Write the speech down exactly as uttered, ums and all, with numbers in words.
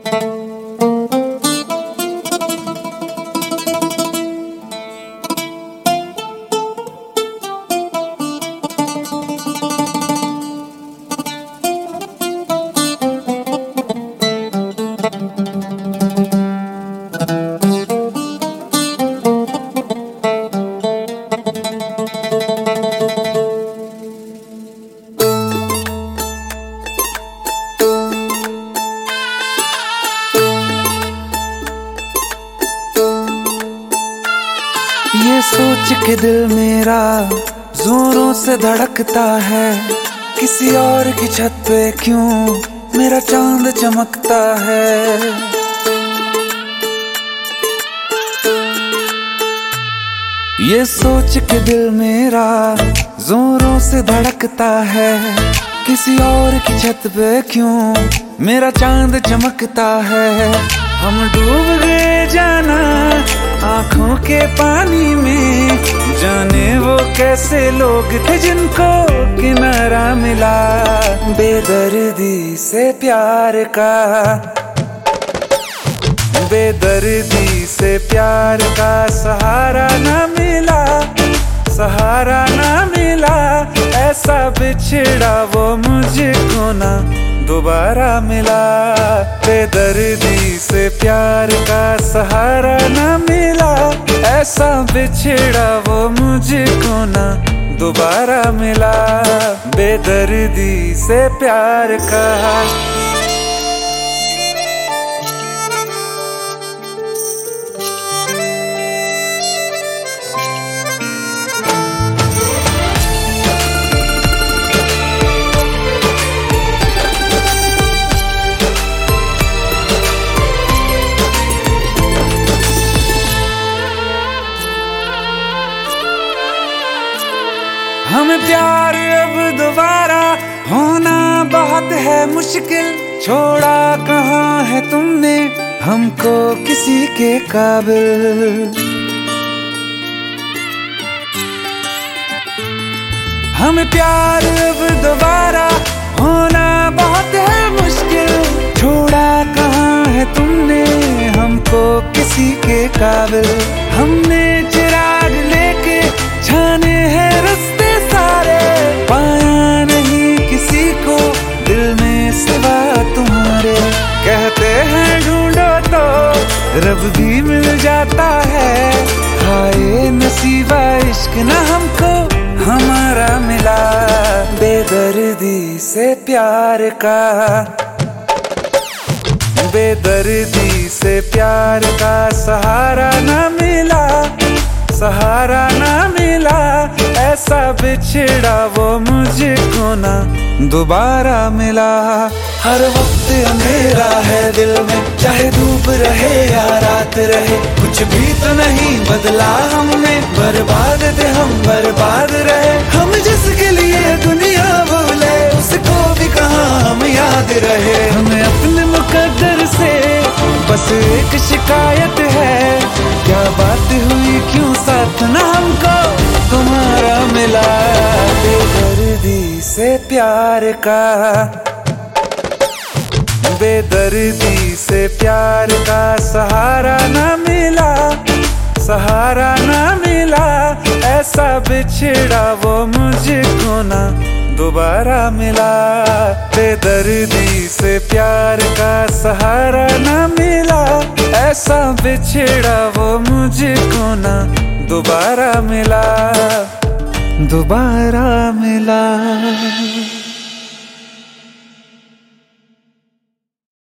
ये सोच के दिल मेरा जोरों से धड़कता है, किसी और की छत पे क्यों मेरा चांद चमकता है। ये सोच के दिल मेरा जोरों से धड़कता है, किसी और की छत पे क्यों मेरा चांद चमकता है। हम डूब गए जाना आंखों के पानी में, जाने वो कैसे लोग थे जिनको किनारा मिला। बेदर्दी से प्यार का, बेदर्दी से प्यार का सहारा ना मिला, सहारा ना मिला। ऐसा बिछड़ा वो मुझको ना दोबारा मिला। बेदर्दी से प्यार का सहारा ना मिला, ऐसा बिछड़ा वो मुझको ना दोबारा मिला। बेदर्दी से प्यार का। हमें प्यार अब दोबारा होना बहुत है मुश्किल, छोड़ा कहाँ है तुमने हमको किसी के काबिल। हमें प्यार अब दोबारा होना बहुत है मुश्किल, छोड़ा कहाँ है तुमने हमको किसी के काबिल। हमने चिराग लेके छाने हैं रास्ते सारे, पाया नहीं किसी को दिल में सिवा तुम्हारे। कहते हैं ढूंढो तो रब भी मिल जाता है, हाय नसीबा इश्क ना हमको हमारा मिला। बेदर्दी से प्यार का, बेदर्दी से प्यार का सहारा ना मिला, सहारा ना मिला। ऐसा बिछड़ा वो मुझको ना दोबारा मिला। हर वक्त अंधेरा है दिल में, चाहे धूप रहे या रात रहे, कुछ भी तो नहीं बदला हमने। बर्बाद थे हम, बर्बाद रहे हम, जिसके लिए दुनिया भूले उसको भी कहाँ हम याद रहे। हमें अपने मुकद्दर से बस एक शिकायत है, क्या बात हुई क्यों साथ ना हमको तुम्हारा मिला। बेदर्दी से प्यार का, बेदर्दी से प्यार का सहारा ना मिला, सहारा ना मिला। ऐसा बिछड़ा वो मुझको ना दोबारा मिला। बेदर्दी से प्यार का सहारा ना मिला, ऐसा बिछड़ा वो मुझको ना दोबारा मिला, दोबारा मिला।